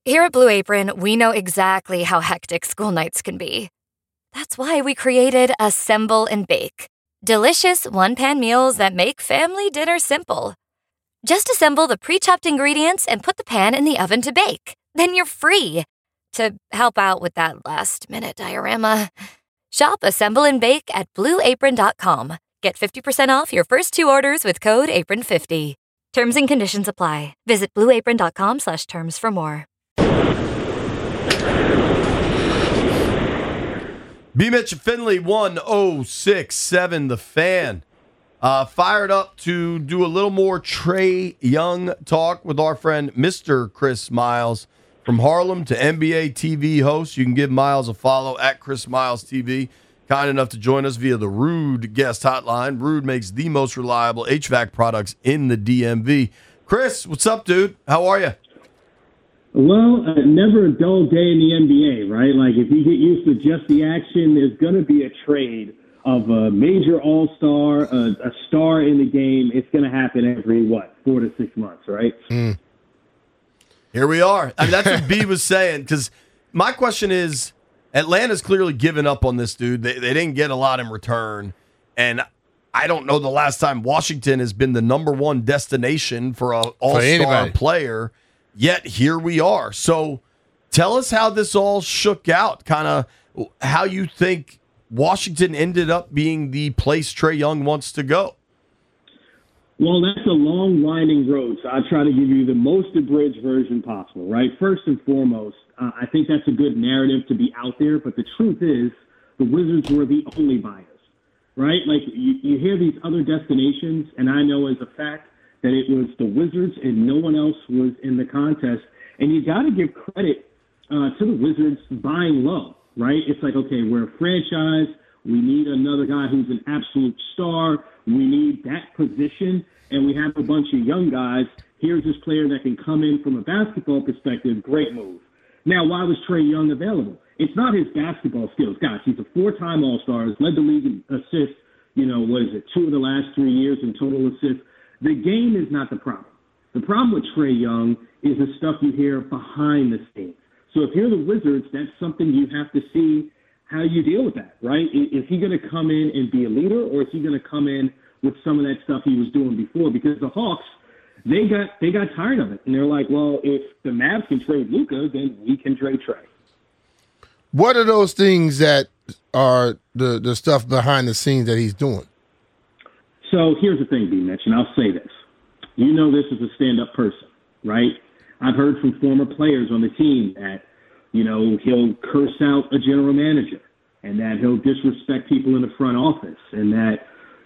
Here at Blue Apron, we know exactly how hectic school nights can be. That's why we created Assemble and Bake. Delicious one-pan meals that make family dinner simple. Just assemble the pre-chopped ingredients and put the pan in the oven to bake. Then you're free to help out with that last-minute diorama. Shop Assemble and Bake at BlueApron.com. Get 50% off your first 2 orders with code APRON50. Terms and conditions apply. Visit BlueApron.com/terms for more. B. Mitch and Finley, 106.7 The Fan. Fired up to do a little more Trae Young talk with our friend Mr. Chris Miles from Harlem to NBA TV host. You can give Miles a follow at Chris Miles TV. Kind enough to join us via the Rude guest hotline. Rude makes the most reliable HVAC products in the DMV. Chris, what's up, dude? How are you? Well, never a dull day in the NBA, right? Like, if you get used to just the action, there's going to be a trade of a major all-star, a star in the game. It's going to happen every, 4 to 6 months, right? Here we are. I mean, that's what B was saying, because my question is, Atlanta's clearly given up on this dude. They didn't get a lot in return, and I don't know the last time Washington has been the number one destination for an all-star player. Yet here we are. So tell us how this all shook out, kind of how you think Washington ended up being the place Trae Young wants to go. Well, that's a long, winding road, so I'll try to give you the most abridged version possible, right? First and foremost, I think that's a good narrative to be out there, but the truth is the Wizards were the only buyers, right? Like, you hear these other destinations, and I know as a fact that it was the Wizards and no one else was in the contest. And you got to give credit to the Wizards buying low, right? It's like, okay, we're a franchise. We need another guy who's an absolute star. We need that position. And we have a bunch of young guys. Here's this player that can come in from a basketball perspective. Great move. Now, why was Trae Young available? It's not his basketball skills. Gosh, he's a 4-time All-Star. He's led the league in assists, 2 of the last 3 years in total assists. The game is not the problem. The problem with Trae Young is the stuff you hear behind the scenes. So if you're the Wizards, that's something you have to see how you deal with that, right? Is he going to come in and be a leader, or is he going to come in with some of that stuff he was doing before? Because the Hawks, they got tired of it. And they're like, well, if the Mavs can trade Luka, then we can trade Trae. What are those things that are the stuff behind the scenes that he's doing? So here's the thing, B-Mitch, and I'll say this. You know this is a stand-up person, right? I've heard from former players on the team that, he'll curse out a general manager and that he'll disrespect people in the front office and that,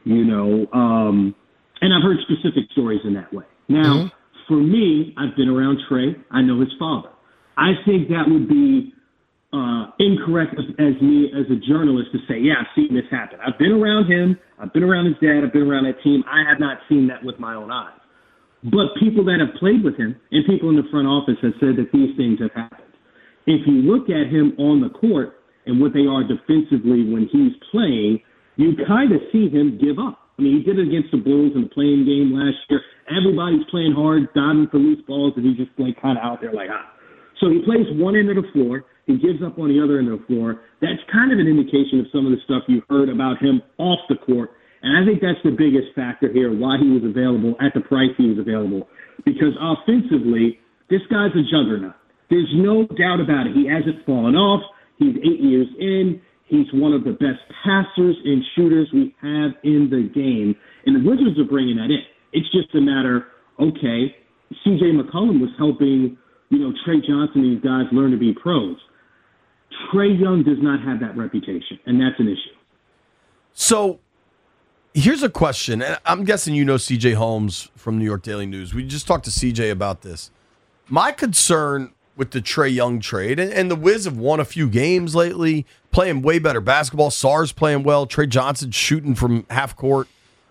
and I've heard specific stories in that way. Now, for me, I've been around Trae. I know his father. I think that would be incorrect as me as a journalist to say, yeah, I've seen this happen. I've been around him. I've been around his dad. I've been around that team. I have not seen that with my own eyes. But people that have played with him and people in the front office have said that these things have happened. If you look at him on the court and what they are defensively when he's playing, you kind of see him give up. I mean, he did it against the Bulls in the playing game last year. Everybody's playing hard, diving for loose balls, and he's just kind of out there like, So he plays one end of the floor. He gives up on the other end of the floor. That's kind of an indication of some of the stuff you've heard about him off the court. And I think that's the biggest factor here, why he was available at the price he was available. Because offensively, this guy's a juggernaut. There's no doubt about it. He hasn't fallen off. He's 8 years in. He's one of the best passers and shooters we have in the game. And the Wizards are bringing that in. It's just a matter, okay, C.J. McCollum was helping, Trey Johnson and these guys learn to be pros. Trae Young does not have that reputation, and that's an issue. So here's a question. And I'm guessing you know C.J. Holmes from New York Daily News. We just talked to C.J. about this. My concern with the Trae Young trade, and the Wiz have won a few games lately, playing way better basketball. Sarr's playing well. Trey Johnson shooting from half court.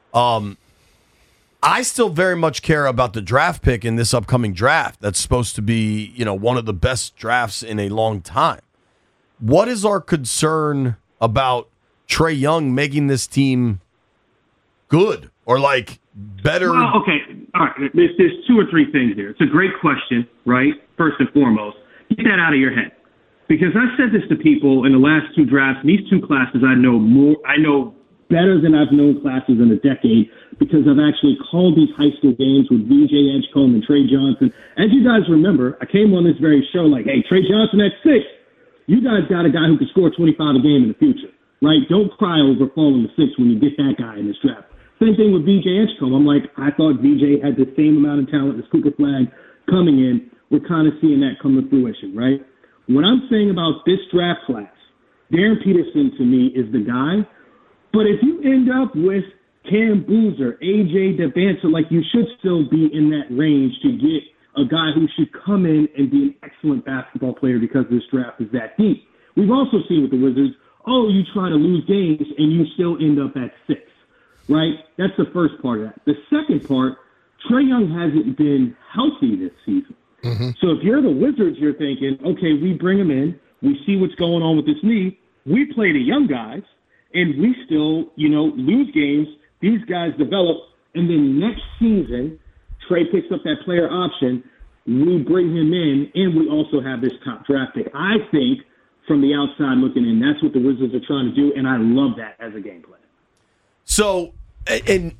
I still very much care about the draft pick in this upcoming draft. That's supposed to be, one of the best drafts in a long time. What is our concern about Trae Young making this team good or better? Well, okay. All right. There's 2 or 3 things there. It's a great question, right? First and foremost, that out of your head. Because I've said this to people in the last two drafts, and these two classes I know better than I've known classes in a decade, because I've actually called these high school games with VJ Edgecombe and Trey Johnson. As you guys remember, I came on this very show like, hey, Trey Johnson at 6. You guys got a guy who can score 25 a game in the future, right? Don't cry over falling to 6 when you get that guy in this draft. Same thing with VJ Edgecombe. I'm like, I thought VJ had the same amount of talent as Cooper Flagg coming in. We're kind of seeing that come to fruition, right? What I'm saying about this draft class, Darren Peterson to me is the guy. But if you end up with Cam Boozer, AJ Devancer, like you should still be in that range to get a guy who should come in and be an excellent basketball player because this draft is that deep. We've also seen with the Wizards, you try to lose games and you still end up at 6, right? That's the first part of that. The second part, Trae Young hasn't been healthy this season. Mm-hmm. So if you're the Wizards, you're thinking, okay, we bring him in, we see what's going on with this knee, we play the young guys, and we still, lose games. These guys develop, and then next season, Trae picks up that player option, we bring him in, and we also have this top draft pick. I think, from the outside looking in, that's what the Wizards are trying to do, and I love that as a game plan. So, and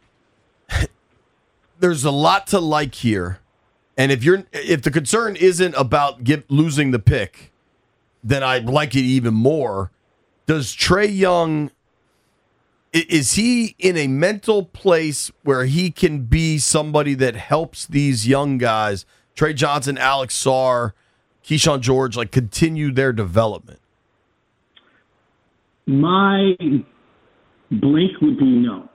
there's a lot to like here. And if the concern isn't about losing the pick, then I like it even more. Does Trae Young, is he in a mental place where he can be somebody that helps these young guys, Trey Johnson, Alex Sarr, Keyshawn George, continue their development? My blink would be no.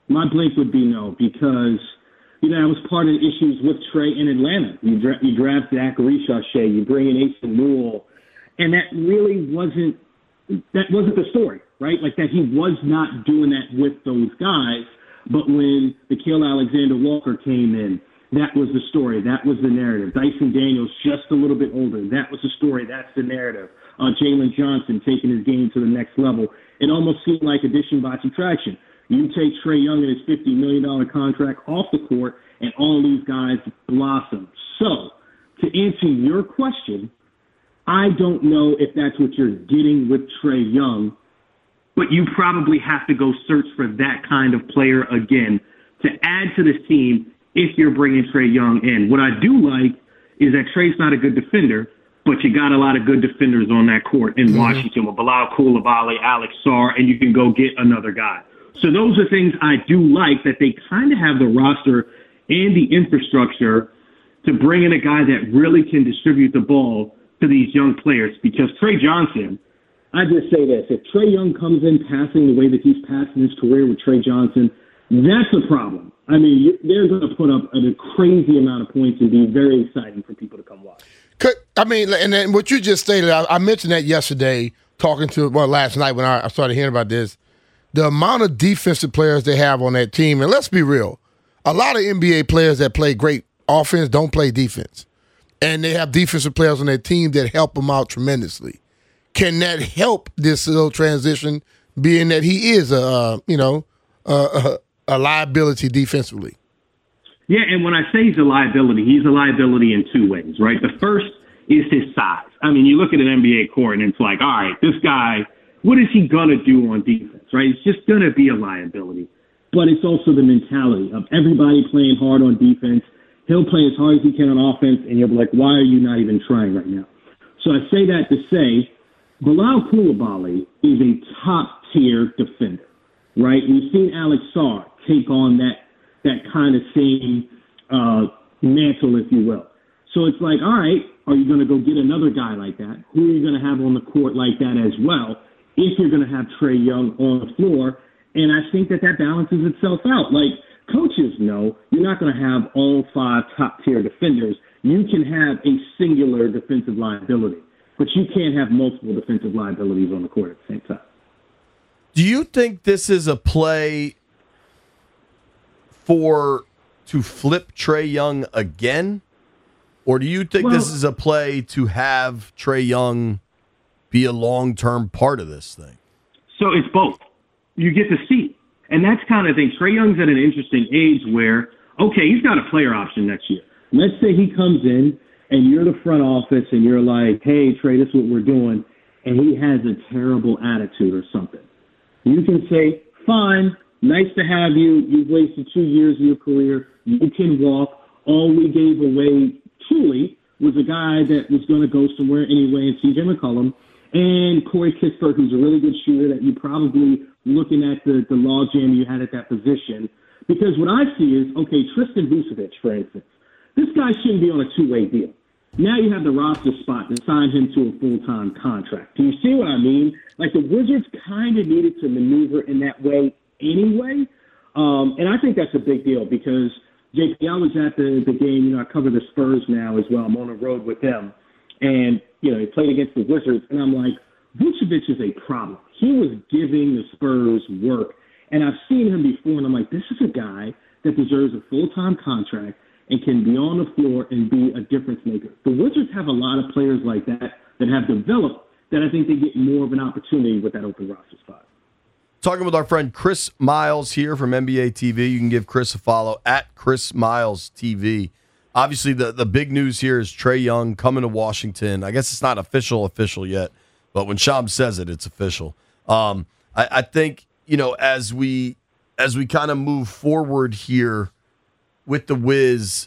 Because that was part of the issues with Trae in Atlanta. You draft Zachary Shashay, you bring in Asen Newell, and that really wasn't the story, right? Like that he was not doing that with those guys. But when Nickeil Alexander-Walker came in, that was the story. That was the narrative. Dyson Daniels, just a little bit older. That was the story. That's the narrative. Jalen Johnson taking his game to the next level. It almost seemed like addition by subtraction. You take Trae Young and his $50 million contract off the court, and all these guys blossom. So, to answer your question, I don't know if that's what you're getting with Trae Young, but you probably have to go search for that kind of player again to add to this team if you're bringing Trae Young in. What I do like is that Trae's not a good defender, but you got a lot of good defenders on that court in Washington with Bilal Coulibaly, Alex Sarr, and you can go get another guy. So those are things I do like, that they kind of have the roster and the infrastructure to bring in a guy that really can distribute the ball to these young players. Because Trey Johnson, I just say this, if Trae Young comes in passing the way that he's passed in his career with Trey Johnson, that's a problem. I mean, they're going to put up a crazy amount of points and be very exciting for people to come watch. I mean, and then what you just stated, I mentioned that yesterday, last night when I started hearing about this. The amount of defensive players they have on that team, and let's be real, a lot of NBA players that play great offense don't play defense. And they have defensive players on their team that help them out tremendously. Can that help this little transition, being that he is a liability defensively? Yeah, and when I say he's a liability in two ways, right? The first is his size. I mean, you look at an NBA court and it's like, all right, this guy, what is he going to do on defense, right? It's just going to be a liability. But it's also the mentality of everybody playing hard on defense. He'll play as hard as he can on offense, and you'll be like, why are you not even trying right now? So I say that to say Bilal Coulibaly is a top-tier defender, right? We've seen Alex Sarr take on that kind of same mantle, if you will. So it's like, all right, are you going to go get another guy like that? Who are you going to have on the court like that as well if you're going to have Trae Young on the floor? And I think that balances itself out. Like, coaches know you're not going to have all 5 top-tier defenders. You can have a singular defensive liability, but you can't have multiple defensive liabilities on the court at the same time. Do you think this is a play to flip Trae Young again? Or do you think this is a play to have Trae Young be a long-term part of this thing? So it's both. You get to see. And that's kind of thing. Trae Young's at an interesting age where, okay, he's got a player option next year. Let's say he comes in and you're the front office and you're like, hey, Trey, this is what we're doing, and he has a terrible attitude or something, you can say, fine, nice to have you. You've wasted 2 years of your career. You can walk. All we gave away, truly, was a guy that was going to go somewhere anyway in C.J. McCollum and Corey Kispert, who's a really good shooter that you probably looking at the logjam you had at that position. Because what I see is, okay, Tristan Vucevic, for instance, this guy shouldn't be on a two-way deal. Now you have the roster spot to sign him to a full-time contract. Do you see what I mean? Like, the Wizards kind of needed to maneuver in that way anyway. And I think that's a big deal because, JP, I was at the game. You know, I cover the Spurs now as well. I'm on the road with them. And, you know, they played against the Wizards. And I'm like, Vucevic is a problem. He was giving the Spurs work. And I've seen him before, and I'm like, this is a guy that deserves a full-time contract and can be on the floor and be a difference maker. The Wizards have a lot of players like that have developed that I think they get more of an opportunity with that open roster spot. Talking with our friend Chris Miles here from NBA TV. You can give Chris a follow at Chris Miles TV. Obviously, the big news here is Trae Young coming to Washington. I guess it's not official yet, but when Shams says it, it's official. I think, you know, as we kind of move forward here with the Wiz,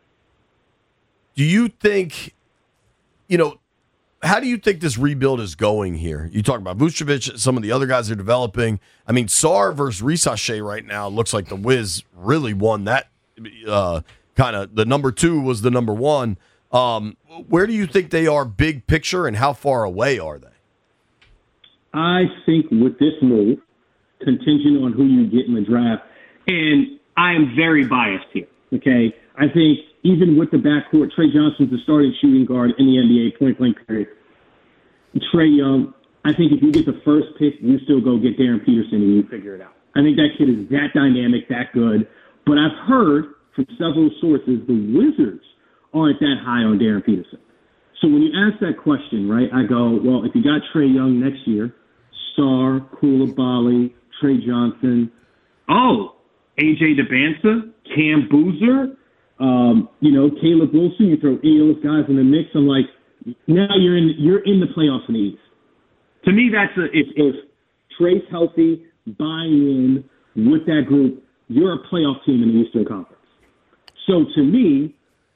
do you think, you know, how do you think this rebuild is going here? You talk about Vucevic, some of the other guys are developing. I mean, Sarr versus Risache right now looks like the Wiz really won that. Kind of the number 2 was the number 1. Where do you think they are big picture, and how far away are they? I think with this move, contingent on who you get in the draft, and I am very biased here, okay? I think even with the backcourt, Trey Johnson's the starting shooting guard in the NBA, point-blank period. Trae Young, I think if you get the first pick, you still go get Darren Peterson and you figure it out. I think that kid is that dynamic, that good. But I've heard from several sources the Wizards aren't that high on Darren Peterson. So when you ask that question, right, I go, well, if you got Trae Young next year, Sarr, Coulibaly, Trey Johnson, AJ Debinca, Cam Boozer, you know, Caleb Wilson, you throw any of those guys in the mix. I'm like, now you're in the playoffs in the East. To me, that's if Trey's healthy, buying in with that group, you're a playoff team in the Eastern Conference. So to me,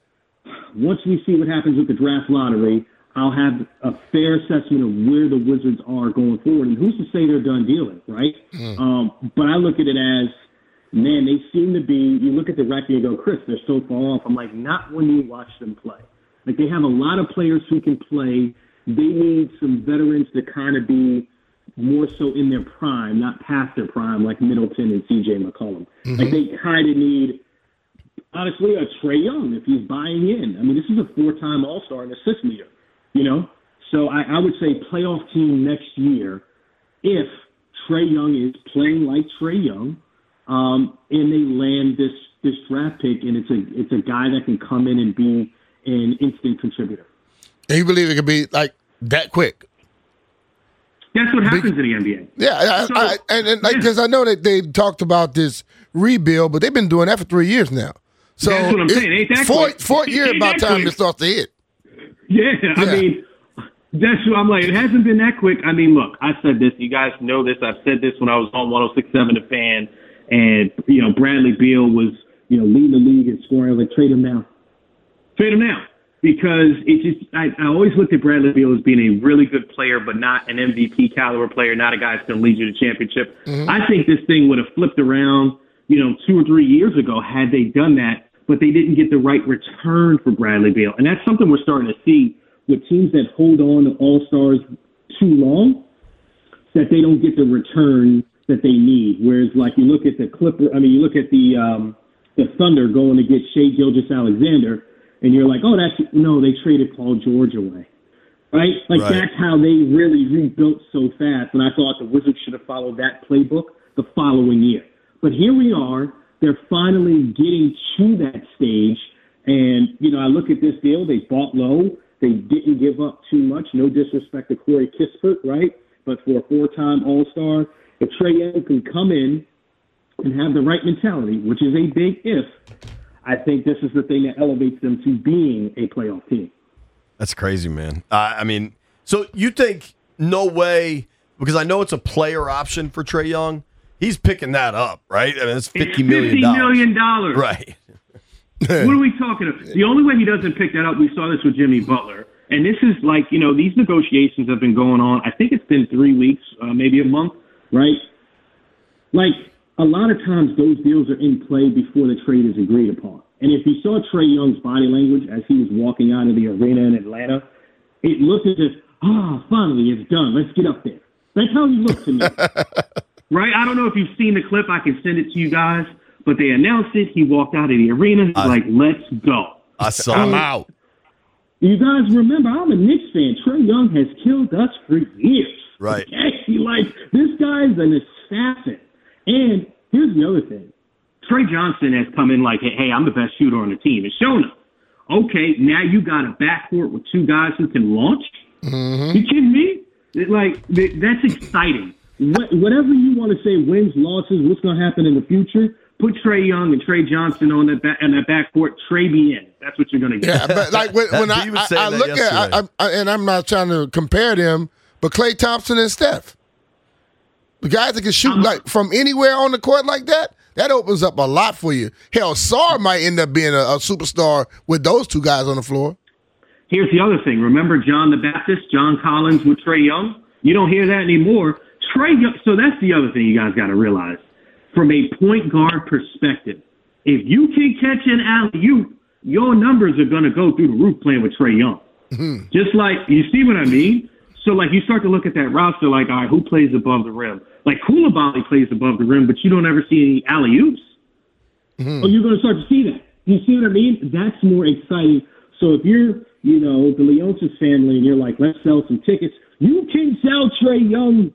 once we see what happens with the draft lottery, I'll have a fair assessment of where the Wizards are going forward. And who's to say they're done dealing, right? But I look at it as, man, they seem to be, you look at the record and you go, Chris, they're so far off. I'm like, not when you watch them play. Like, they have a lot of players who can play. They need some veterans to kind of be more so in their prime, not past their prime, like Middleton and C.J. McCollum. Like, they kind of need, honestly, a Trae Young if he's buying in. I mean, this is a 4-time All-Star and assist leader, you know? So I would say playoff team next year if Trae Young is playing like Trae Young, and they land this draft pick, and it's a guy that can come in and be an instant contributor. And you believe it could be like that quick? That's what happens in the NBA. Yeah, because I know that they talked about this rebuild, but they've been doing that for 3 years now. So that's what I'm saying. Ain't that quick? Fourth year about time it starts to hit. Yeah, I mean, that's what I'm like. It hasn't been that quick. I mean, look, I said this. You guys know this. I've said this when I was on 106.7 The Fan, and you know Bradley Beal was leading the league in scoring. I was like, trade him now. Trade him now. Because I always looked at Bradley Beal as being a really good player, but not an MVP caliber player, not a guy that's going to lead you to championship. I think this thing would have flipped around, 2 or 3 years ago had they done that, but they didn't get the right return for Bradley Beal. And that's something we're starting to see with teams that hold on to all-stars too long, that they don't get the return that they need. Whereas, like, you look at the you look at the Thunder going to get Shai Gilgeous-Alexander, and you're like, they traded Paul George away, right? That's how they really rebuilt so fast. And I thought the Wizards should have followed that playbook the following year. But here we are. They're finally getting to that stage. And, I look at this deal. They bought low. They didn't give up too much. No disrespect to Corey Kispert, right? But for a 4-time All-Star, if Trae Young can come in and have the right mentality, which is a big if, I think this is the thing that elevates them to being a playoff team. That's crazy, man. I mean, so you think no way, because I know it's a player option for Trae Young. He's picking that up, right? I mean, it's $50 million. $50 million. Right. What are we talking about? The only way he doesn't pick that up, we saw this with Jimmy Butler. And this is like, these negotiations have been going on. I think it's been 3 weeks, maybe a month, right? Like, a lot of times those deals are in play before the trade is agreed upon. And if you saw Trae Young's body language as he was walking out of the arena in Atlanta, it looked as if, finally, it's done. Let's get up there. That's how he looked to me. Right? I don't know if you've seen the clip. I can send it to you guys. But they announced it. He walked out of the arena. He's like, let's go. I saw I'm out. You guys remember, I'm a Knicks fan. Trae Young has killed us for years. Right. Okay? Like, this guy's an assassin. And here's the other thing. Trey Johnson has come in like, hey, I'm the best shooter on the team. It's shown up. Okay, now you got a backcourt with two guys who can launch? Mm-hmm. You kidding me? That's exciting. Whatever you want to say, wins, losses, what's going to happen in the future, put Trae Young and Trey Johnson on that backcourt. Trey be in. That's what you're going to get. Yeah, but like when I look at and I'm not trying to compare them, but Klay Thompson and Steph, the guys that can shoot like from anywhere on the court like that opens up a lot for you. Hell, Sarr might end up being a superstar with those two guys on the floor. Here's the other thing. Remember John the Baptist, John Collins with Trae Young? You don't hear that anymore. Trae Young. So that's the other thing you guys got to realize. From a point guard perspective, if you can catch an alley-oop, your numbers are going to go through the roof playing with Trae Young. Mm-hmm. Just like, you see what I mean? So, like, you start to look at that roster like, all right, who plays above the rim? Like, Koulibaly plays above the rim, but you don't ever see any alley-oops. Mm-hmm. Oh, you're going to start to see that. You see what I mean? That's more exciting. So if you're, the Leonsis family and you're like, let's sell some tickets, you can sell Trae Young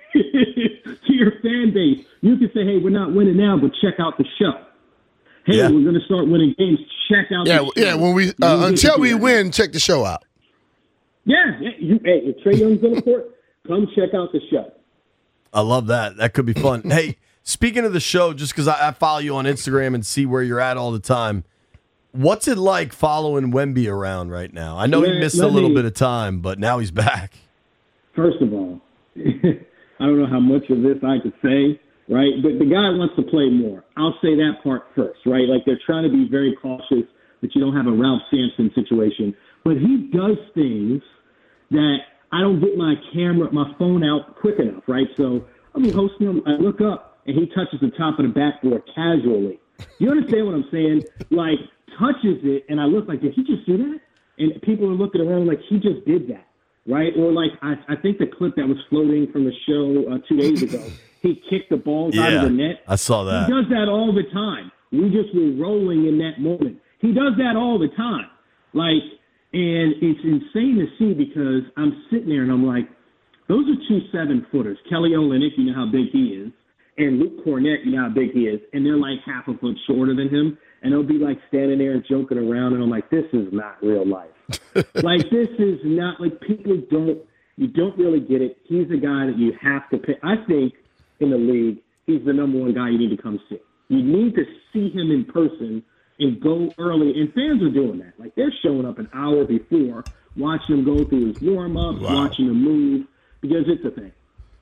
to your fan base. You can say, hey, we're not winning now, but check out the show. Hey, we're going to start winning games. Check out the show. Yeah, when we until we win, check the show out. Yeah. If Trae Young's on the court, come check out the show. I love that. That could be fun. Hey, speaking of the show, just because I follow you on Instagram and see where you're at all the time, what's it like following Wemby around right now? I know he missed a little bit of time, but now he's back. First of all, I don't know how much of this I could say, right? But the guy wants to play more. I'll say that part first, right? Like they're trying to be very cautious that you don't have a Ralph Sampson situation. But he does things that I don't get my phone out quick enough, right? So I'll be hosting him. I look up, and he touches the top of the backboard casually. You understand what I'm saying? Like, touches it, and I look like, did he just do that? And people are looking around like, he just did that, right? Or like, I think the clip that was floating from the show 2 days ago, he kicked the balls out of the net. I saw that. He does that all the time. We just were rolling in that moment. He does that all the time. Like, and it's insane to see because I'm sitting there and I'm like, those are 2 7-footers. Kelly Olynyk, you know how big he is, and Luke Cornett, you know how big he is, and they're like half a foot shorter than him, and they'll be like standing there and joking around, and I'm like, this is not real life. Like, this is not, like, you don't really get it. He's a guy that you have to pick. I think in the league, he's the number one guy you need to come see. You need to see him in person and go early, and fans are doing that. Like, they're showing up an hour before, watching him go through his warm-up, watching him move, because it's a thing.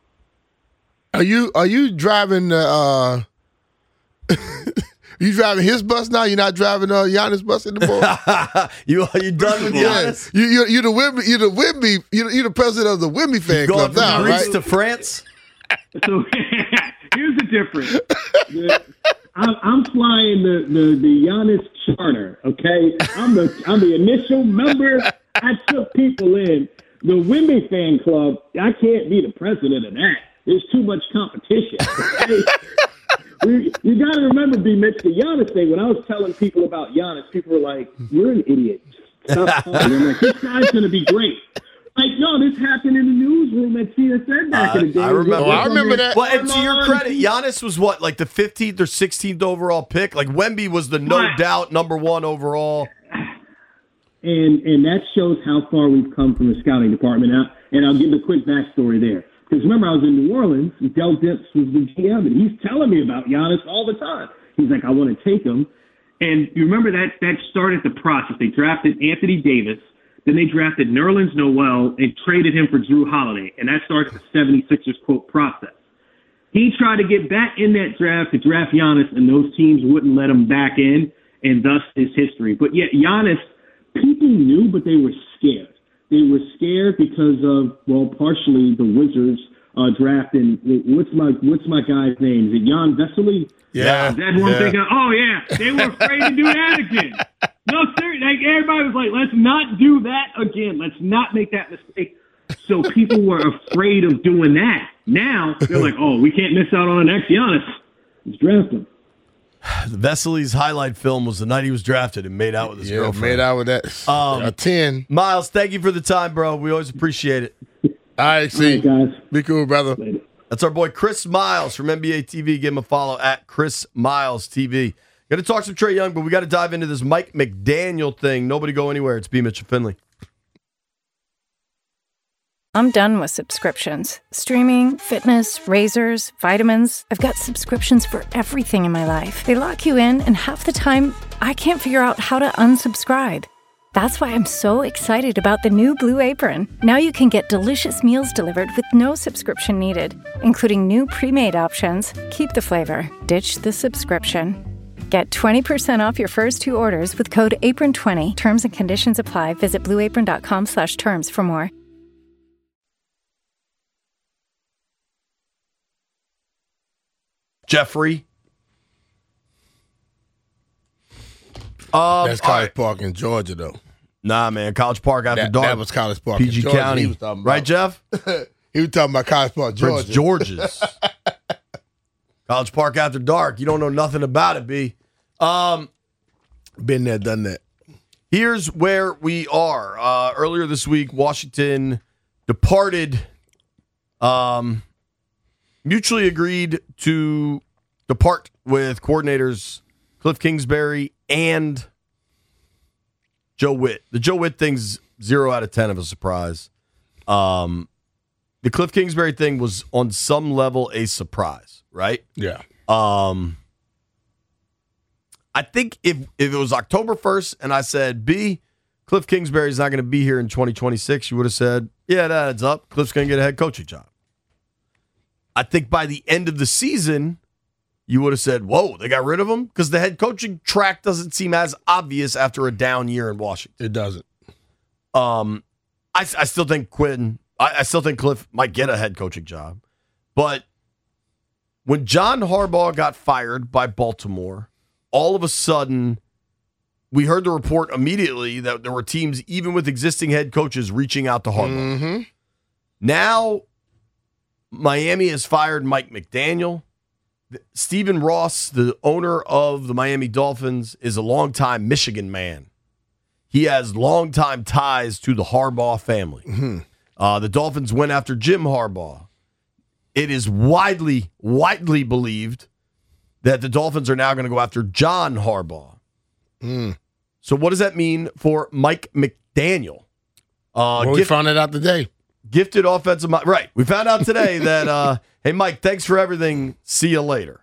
Are you driving you driving his bus now? You're not driving Giannis' bus anymore? you done with Giannis? You're the president of the Wemby fan club now, right? Greece to France? So here's the difference. I'm flying the Giannis charter, okay? I'm the initial member. I took people in. The Wemby fan club, I can't be the president of that. There's too much competition. Okay? You got to remember, B. Mitch, the Giannis thing. When I was telling people about Giannis, people were like, "You're an idiot. Stop talking." I'm like, "This guy's going to be great." Like, no, this happened in the newsroom at TSN back in the day. I remember that. Well, and to your credit, Giannis was what, like the 15th or 16th overall pick? Like, Wemby was the no doubt number 1 overall. And that shows how far we've come from the scouting department. And I'll give a quick backstory there. Because remember, I was in New Orleans, and Del Dips was the GM, and he's telling me about Giannis all the time. He's like, I want to take him. And you remember that started the process. They drafted Anthony Davis. Then they drafted Nerlens Noel and traded him for Drew Holiday. And that started the 76ers, quote, process. He tried to get back in that draft to draft Giannis, and those teams wouldn't let him back in, and thus his history. But yet Giannis, people knew, but they were scared. They were scared because of, well, partially the Wizards drafting, what's my guy's name? Is it Jan Vesely? Yeah. That's what I'm thinking. Oh, yeah. They were afraid to do that again. No, seriously. Like, everybody was like, let's not do that again. Let's not make that mistake. So people were afraid of doing that. Now, they're like, oh, we can't miss out on the next Giannis. Let's draft him. Vesely's highlight film was the night he was drafted and made out with his girlfriend. Made out with that. A 10. Miles, thank you for the time, bro. We always appreciate it. All right, see. All right, guys. Be cool, brother. Later. That's our boy Chris Miles from NBA TV. Give him a follow at Chris Miles TV. Got to talk some Trae Young, but we got to dive into this Mike McDaniel thing. Nobody go anywhere. It's B. Mitchell Finley. I'm done with subscriptions. Streaming, fitness, razors, vitamins. I've got subscriptions for everything in my life. They lock you in, and half the time, I can't figure out how to unsubscribe. That's why I'm so excited about the new Blue Apron. Now you can get delicious meals delivered with no subscription needed, including new pre-made options. Keep the flavor, ditch the subscription. Get 20% off your first 2 orders with code APRON20. Terms and conditions apply. Visit blueapron.com/terms for more. Jeffrey. That's College Park in Georgia, though. Nah, man. College Park after dark. That was College Park PG in Georgia. County. He was talking about. Right, Jeff? He was talking about College Park, Georgia. Prince George's. College Park after dark. You don't know nothing about it, B. Been there, done that. Here's where we are. Earlier this week, Washington departed, mutually agreed to depart with coordinators Cliff Kingsbury and Joe Witt. The Joe Witt thing's 0 out of 10 of a surprise. The Cliff Kingsbury thing was on some level a surprise, right? Yeah. I think if it was October 1st and I said, B, Cliff Kingsbury's not going to be here in 2026, you would have said, yeah, that adds up. Cliff's going to get a head coaching job. I think by the end of the season, you would have said, whoa, they got rid of him? Because the head coaching track doesn't seem as obvious after a down year in Washington. It doesn't. I still think I still think Cliff might get a head coaching job. But when John Harbaugh got fired by Baltimore, all of a sudden, we heard the report immediately that there were teams, even with existing head coaches, reaching out to Harbaugh. Mm-hmm. Now, Miami has fired Mike McDaniel. Stephen Ross, the owner of the Miami Dolphins, is a longtime Michigan man. He has longtime ties to the Harbaugh family. Mm-hmm. The Dolphins went after Jim Harbaugh. It is widely believed that the Dolphins are now going to go after John Harbaugh. So what does that mean for Mike McDaniel? We found it out today. Gifted offensive mind. Right. We found out today that, hey, Mike, thanks for everything. See you later.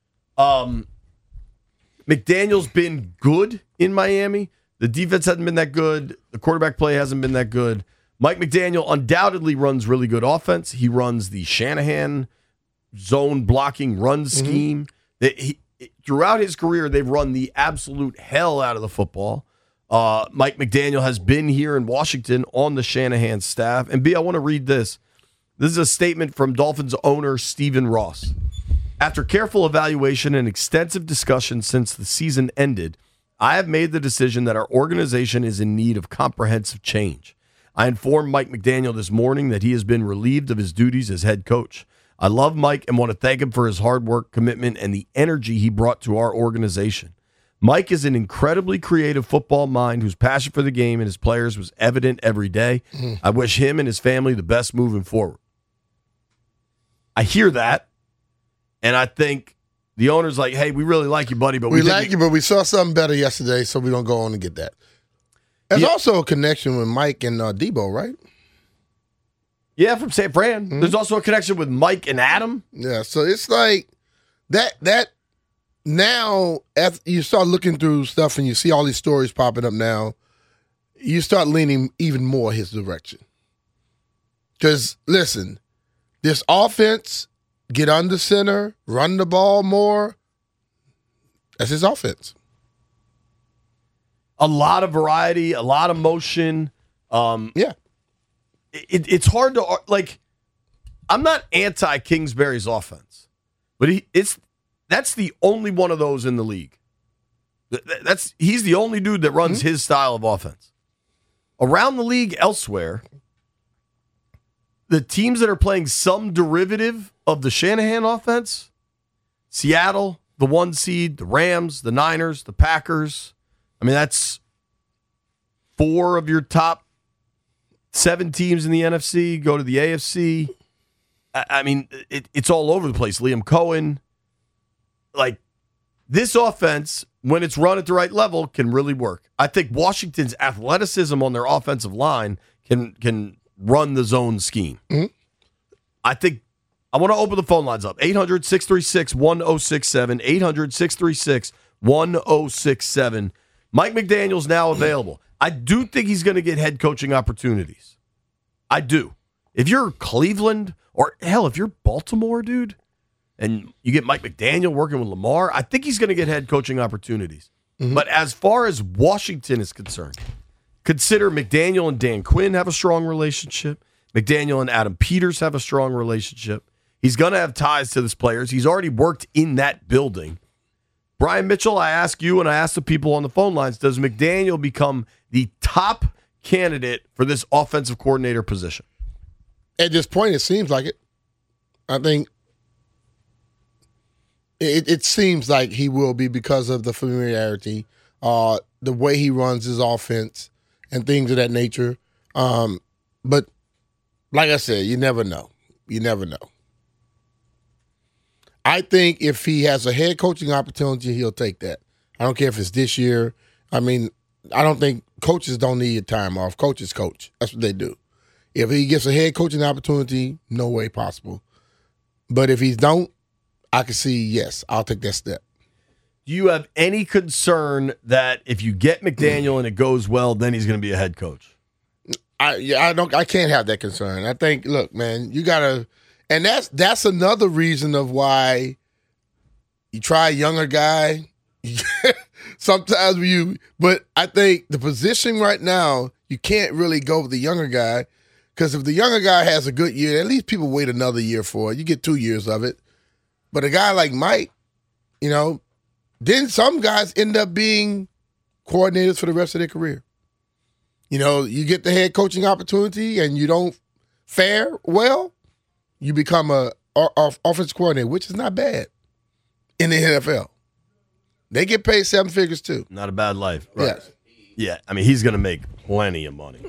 McDaniel's been good in Miami. The defense hasn't been that good. The quarterback play hasn't been that good. Mike McDaniel undoubtedly runs really good offense. He runs the Shanahan zone blocking run scheme. Throughout his career, they've run the absolute hell out of the football. Mike McDaniel has been here in Washington on the Shanahan staff. And B, I want to read this. This is a statement from Dolphins owner Stephen Ross. After careful evaluation and extensive discussion since the season ended, I have made the decision that our organization is in need of comprehensive change. I informed Mike McDaniel this morning that he has been relieved of his duties as head coach. I love Mike and want to thank him for his hard work, commitment, and the energy he brought to our organization. Mike is an incredibly creative football mind whose passion for the game and his players was evident every day. I wish him and his family the best moving forward. I hear that, and I think the owner's like, hey, we really like you, buddy, but we like you, but we saw something better yesterday, so we don't go on and get that. There's also a connection with Mike and Debo, right? Yeah, from San Fran. There's also a connection with Mike and Adam. Yeah, so it's like that now, as you start looking through stuff and you see all these stories popping up now, you start leaning even more his direction. Because, listen, this offense, get under center, run the ball more, that's his offense. A lot of variety, a lot of motion. Yeah. It's hard to, like, I'm not anti-Kingsbury's offense, but that's the only one of those in the league. He's the only dude that runs his style of offense. Around the league elsewhere, the teams that are playing some derivative of the Shanahan offense, Seattle, the 1 seed, the Rams, the Niners, the Packers. I mean, that's 4 of your top 7 teams in the NFC. Go to the AFC. I mean, it's all over the place. Liam Cohen. Like, this offense, when it's run at the right level, can really work. I think Washington's athleticism on their offensive line can run the zone scheme. Mm-hmm. I think I want to open the phone lines up. 800-636-1067. 800-636-1067. Mike McDaniel's now available. I do think he's going to get head coaching opportunities. I do. If you're Cleveland, or hell, if you're Baltimore, dude, and you get Mike McDaniel working with Lamar, I think he's going to get head coaching opportunities. Mm-hmm. But as far as Washington is concerned, consider McDaniel and Dan Quinn have a strong relationship. McDaniel and Adam Peters have a strong relationship. He's going to have ties to these players. He's already worked in that building. Brian Mitchell, I ask you and I ask the people on the phone lines, does McDaniel become the top candidate for this offensive coordinator position? At this point, it seems like it. I think it seems like he will be because of the familiarity, the way he runs his offense, and things of that nature. But like I said, you never know. You never know. I think if he has a head coaching opportunity, he'll take that. I don't care if it's this year. I mean, I don't think coaches don't need time off. Coaches coach. That's what they do. If he gets a head coaching opportunity, no way possible. But if he don't, I can see, yes, I'll take that step. Do you have any concern that if you get McDaniel and it goes well, then he's going to be a head coach? I can't have that concern. I think, look, man, you gotta, and that's another reason of why you try a younger guy. Sometimes but I think the position right now, you can't really go with the younger guy, because if the younger guy has a good year, at least people wait another year for it. You get 2 years of it. But a guy like Mike, then some guys end up being coordinators for the rest of their career. You get the head coaching opportunity and you don't fare well, you become a offensive coordinator, which is not bad in the NFL. They get paid 7 figures too. Not a bad life. Right? Yes. Yeah, I mean, he's going to make plenty of money.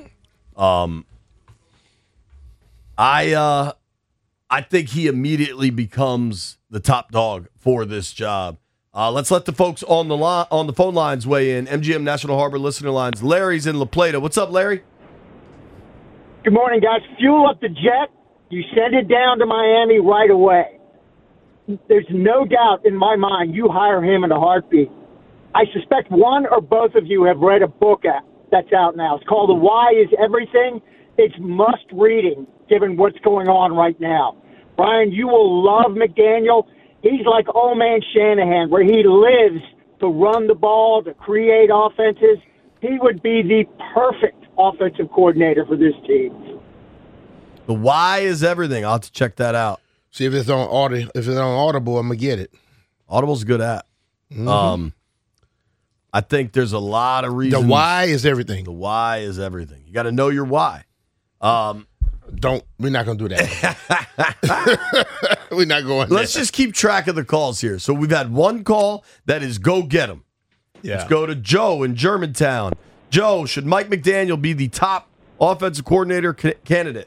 I think he immediately becomes the top dog for this job. Let's let the folks on the phone lines weigh in. MGM National Harbor listener lines. Larry's in La Plata. What's up, Larry? Good morning, guys. Fuel up the jet. You send it down to Miami right away. There's no doubt in my mind you hire him in a heartbeat. I suspect one or both of you have read a book that's out now. It's called The Why is Everything. It's must reading given what's going on right now. Brian, you will love McDaniel. He's like old man Shanahan, where he lives to run the ball, to create offenses. He would be the perfect offensive coordinator for this team. The Why is Everything. I'll have to check that out. See if it's on Audible, I'm gonna get it. Audible's a good app. Mm-hmm. I think there's a lot of reasons. The why is everything. The why is everything. You got to know your why. We're not gonna do that. We're not going. Let's just keep track of the calls here. So we've had one call that is go get him. Yeah. Let's go to Joe in Germantown. Joe, should Mike McDaniel be the top offensive coordinator candidate?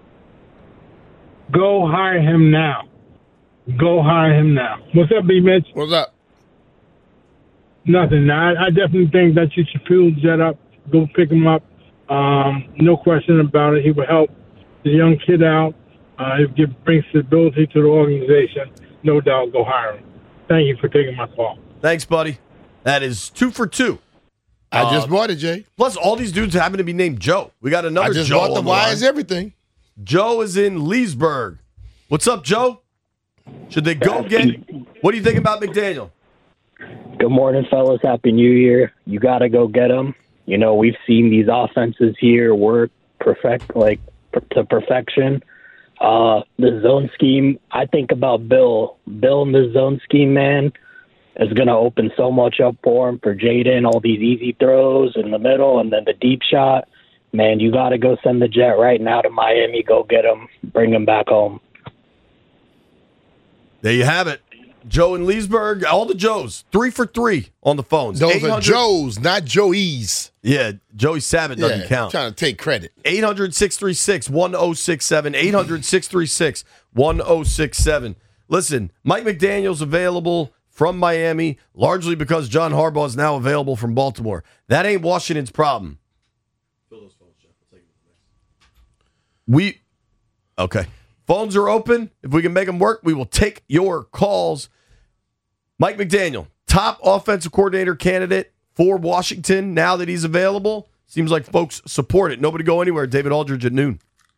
Go hire him now. Go hire him now. What's up, B. Mitch? What's up? Nothing. I definitely think that you should fuel Jet up. Go pick him up. No question about it. He will help the young kid out. It brings stability to the organization. No doubt, go hire him. Thank you for taking my call. Thanks, buddy. That is 2 for 2. I just bought it, Jay. Plus, all these dudes happen to be named Joe. We got another I just Joe bought the on Why line. is everything. Joe is in Leesburg. What's up, Joe? Should they go get – what do you think about McDaniel? Good morning, fellas. Happy New Year. You got to go get them. You know, we've seen these offenses here work to perfection. The zone scheme, I think about Bill. Bill in the zone scheme, man, is going to open so much up for him, for Jaden, all these easy throws in the middle and then the deep shot. Man, you got to go send the jet right now to Miami. Go get him. Bring him back home. There you have it. Joe in Leesburg, all the Joes, 3 for 3 on the phones. Those are Joes, not Joeys. Yeah, Joey Sabat doesn't count. Trying to take credit. 800-636-1067. 800-636-1067. Listen, Mike McDaniel's available from Miami, largely because John Harbaugh is now available from Baltimore. That ain't Washington's problem. Okay. Phones are open. If we can make them work, we will take your calls. Mike McDaniel, top offensive coordinator candidate for Washington now that he's available. Seems like folks support it. Nobody go anywhere. David Aldridge at noon.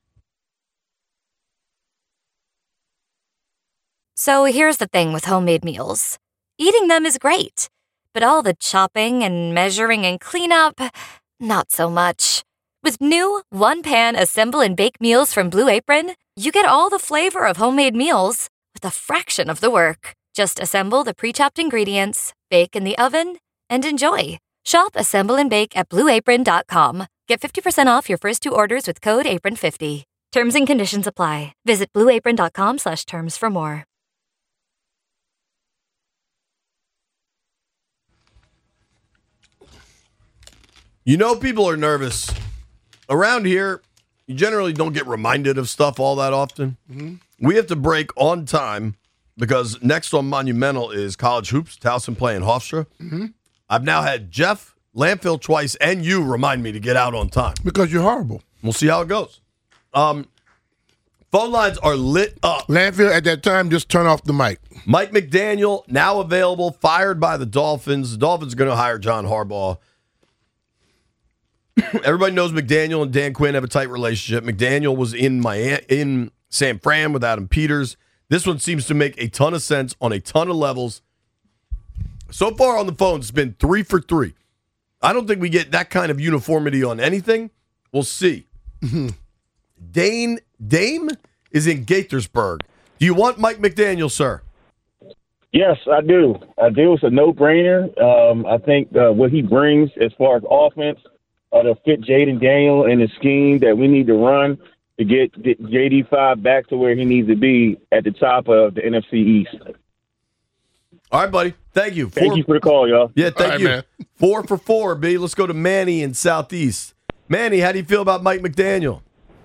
So here's the thing with homemade meals. Eating them is great, but all the chopping and measuring and cleanup, not so much. With new one-pan assemble and bake meals from Blue Apron, you get all the flavor of homemade meals with a fraction of the work. Just assemble the pre-chopped ingredients, bake in the oven, and enjoy. Shop Assemble and Bake at BlueApron.com. Get 50% off your first 2 orders with code APRON50. Terms and conditions apply. Visit BlueApron.com/terms for more. You know people are nervous. Around here, you generally don't get reminded of stuff all that often. Mm-hmm. We have to break on time because next on Monumental is college hoops, Towson playing Hofstra. Mm-hmm. I've now had Jeff Landfill twice and you remind me to get out on time. Because you're horrible. We'll see how it goes. Phone lines are lit up. Landfill, at that time, just turn off the mic. Mike McDaniel, now available, fired by the Dolphins. The Dolphins are going to hire John Harbaugh. Everybody knows McDaniel and Dan Quinn have a tight relationship. McDaniel was in San Fran with Adam Peters. This one seems to make a ton of sense on a ton of levels. So far on the phone, it's been 3 for 3. I don't think we get that kind of uniformity on anything. We'll see. Dame is in Gaithersburg. Do you want Mike McDaniel, sir? Yes, I do. It's a no-brainer. I think what he brings as far as offense to fit Jaden Daniel and the scheme that we need to run to get JD5 back to where he needs to be at the top of the NFC East. All right, buddy. Thank you. Thank you for the call, y'all. Yeah, thank you. Man. 4 for 4, B. Let's go to Manny in Southeast. Manny, how do you feel about Mike McDaniel?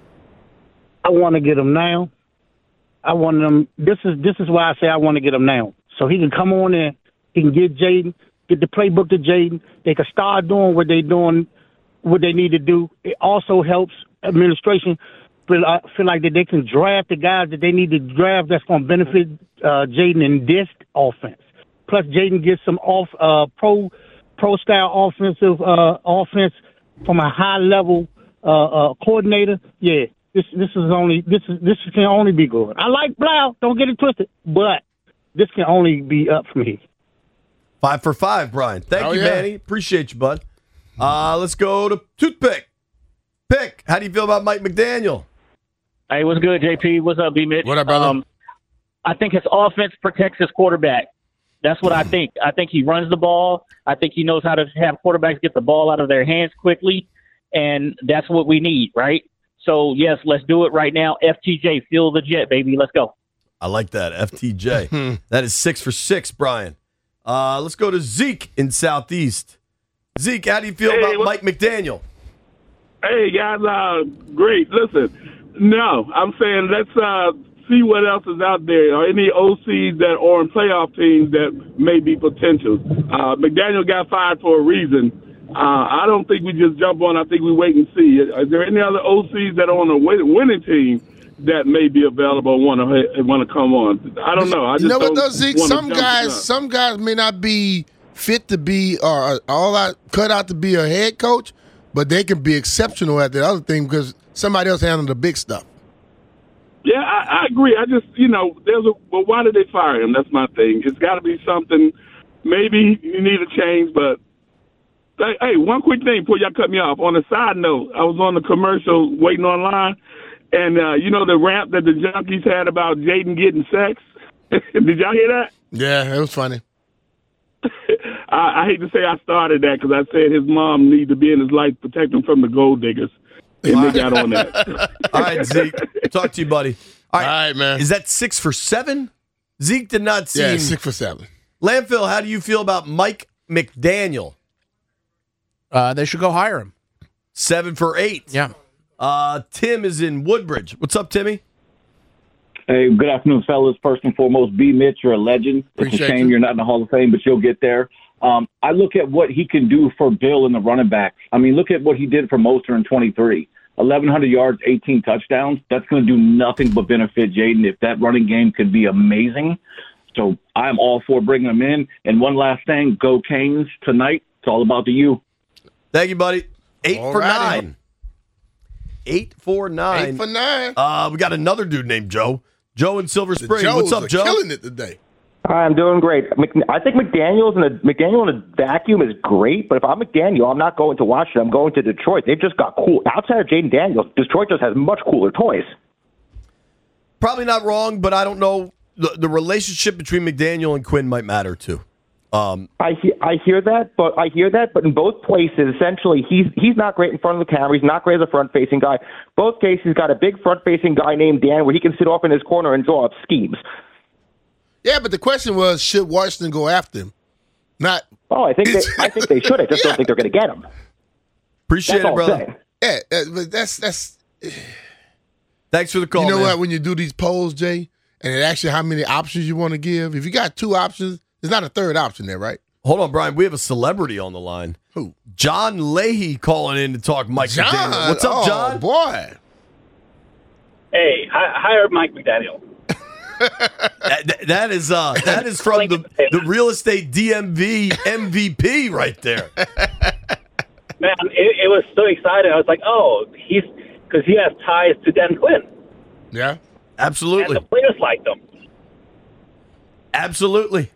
I want to get him now. I want him. This is why I say I want to get him now. So he can come on in. He can get Jaden, get the playbook to Jaden. They can start doing what they need to do. It also helps administration feel like that they can draft the guys that they need to draft that's going to benefit Jaden in this offense. Plus, Jaden gets some pro style offensive offense from a high level coordinator. Yeah, this can only be good. I like Blau. Don't get it twisted, but this can only be up from here. 5 for 5, Brian. Thank you, Manny. Appreciate you, bud. Let's go to Toothpick. Pick, how do you feel about Mike McDaniel? Hey, what's good, JP? What's up, B-Mitch? What up, brother? I think his offense protects his quarterback. That's what I think. I think he runs the ball. I think he knows how to have quarterbacks get the ball out of their hands quickly, and that's what we need, right? So, yes, let's do it right now. FTJ, fuel the jet, baby. Let's go. I like that, FTJ. That is 6 for 6, Brian. Let's go to Zeke in Southeast. Zeke, how do you feel about Mike McDaniel? Hey, guys, great. Listen, no, I'm saying let's see what else is out there, or any OCs that are on playoff teams that may be potential. McDaniel got fired for a reason. I don't think we just jump on. I think we wait and see. Is there any other OCs that are on a winning team that may be available and want to come on. I don't know. I just what don't though, Zeke? wanna Some guys may not be fit to be cut out to be a head coach, but they can be exceptional at the other thing because somebody else handled the big stuff. Yeah, I agree. I just, well, why did they fire him? That's my thing. It's got to be something. Maybe you need a change, but hey, one quick thing before y'all cut me off. On a side note, I was on the commercial waiting online, and the rant that the Junkies had about Jaden getting sex? Did y'all hear that? Yeah, it was funny. I hate to say I started that because I said his mom needs to be in his life, protect him from the gold diggers. And they got on that. All right, Zeke. Talk to you, buddy. All right, man. Is that 6 for 7? Zeke did not seem... Yeah, 6 for 7. Landfill, how do you feel about Mike McDaniel? They should go hire him. 7 for 8. Yeah. Tim is in Woodbridge. What's up, Timmy? Hey, good afternoon, fellas. First and foremost, B. Mitch, you're a legend. Appreciate it's a shame you're not in the Hall of Fame, but you'll get there. I look at what he can do for Bill and the running backs. I mean, look at what he did for Mostert in 23. 1,100 yards, 18 touchdowns. That's going to do nothing but benefit Jaden if that running game could be amazing. So I'm all for bringing him in. And one last thing, go Canes tonight. It's all about the U. Thank you, buddy. 8 for Alrighty. 9. 8 for 9. 8 for 9. We got another dude named Joe. Joe in Silver Spring. What's up, Joe? Killing it today. Hi, I'm doing great. I think McDaniel in a vacuum is great, but if I'm McDaniel, I'm not going to Washington. I'm going to Detroit. They've just got cool. Outside of Jaden Daniels, Detroit just has much cooler toys. Probably not wrong, but I don't know. The relationship between McDaniel and Quinn might matter, too. I hear that, but in both places, essentially, he's not great in front of the camera. He's not great as a front-facing guy. Both cases, he's got a big front-facing guy named Dan where he can sit off in his corner and draw up schemes. Yeah, but the question was, should Washington go after him? Not. Oh, I think they should. I just don't think they're going to get him. Appreciate it, brother. Yeah, but that's. Thanks for the call. You know man. what? When you do these polls, Jay, and it asks you how many options you want to give, if you got 2 options, there's not a third option there, right? Hold on, Brian. We have a celebrity on the line. Who? John Leahy calling in to talk Mike John. McDaniel. What's up, John? Boy. Hey, hire Mike McDaniel. That is from the real estate DMV MVP right there. Man, it was so exciting. I was like, oh, because he has ties to Dan Quinn. Yeah, absolutely. And the players liked him. Absolutely.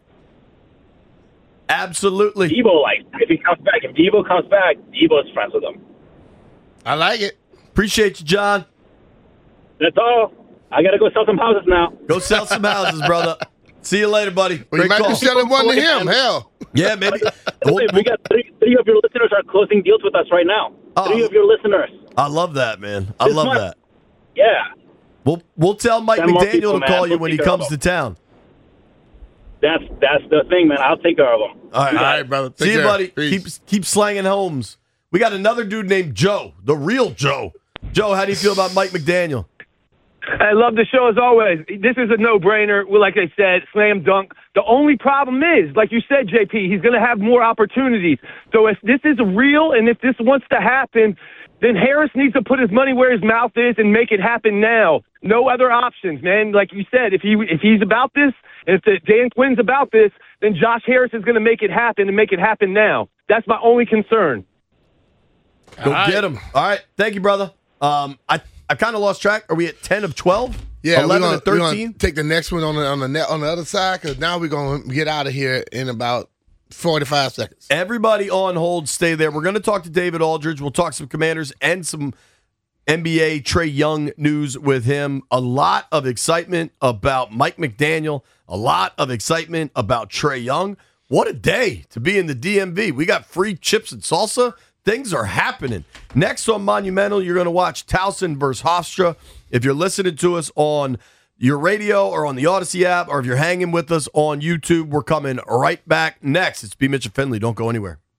Debo likes him. If he comes back, if Debo comes back, Debo's friends with him. I like it. Appreciate you, John. That's all. I got to go sell some houses now. Go sell some houses, brother. See you later, buddy. Well, you might call. be selling one to him. Hell. Yeah, maybe. We got three of your listeners are closing deals with us right now. 3 of your listeners. I love that, man. I love that. Yeah. We'll tell Mike Send more McDaniel people, to man. call you We'll when he take care comes of to town. That's the thing, man. I'll take care of them. All right, brother. See you, buddy. Keep slanging homes. We got another dude named Joe, the real Joe. Joe, how do you feel about Mike McDaniel? I love the show as always. This is a no-brainer. Well, like I said, slam dunk. The only problem is, like you said, JP, he's going to have more opportunities. So if this is real and if this wants to happen, then Harris needs to put his money where his mouth is and make it happen now. No other options, man. Like you said, if he's about this, and if Dan Quinn's about this, then Josh Harris is going to make it happen and make it happen now. That's my only concern. Go get him. All right. Thank you, brother. I kind of lost track. Are we at 10 of 12? Yeah, 11 we're of 13? take the next one on the other side because now we're going to get out of here in about 45 seconds. Everybody on hold, stay there. We're going to talk to David Aldridge. We'll talk some Commanders and some NBA Trae Young news with him. A lot of excitement about Mike McDaniel. A lot of excitement about Trae Young. What a day to be in the DMV. We got free chips and salsa. Things are happening. Next on Monumental, you're going to watch Towson versus Hofstra. If you're listening to us on your radio or on the Odyssey app, or if you're hanging with us on YouTube, we're coming right back next. It's B. Mitch and Finley. Don't go anywhere.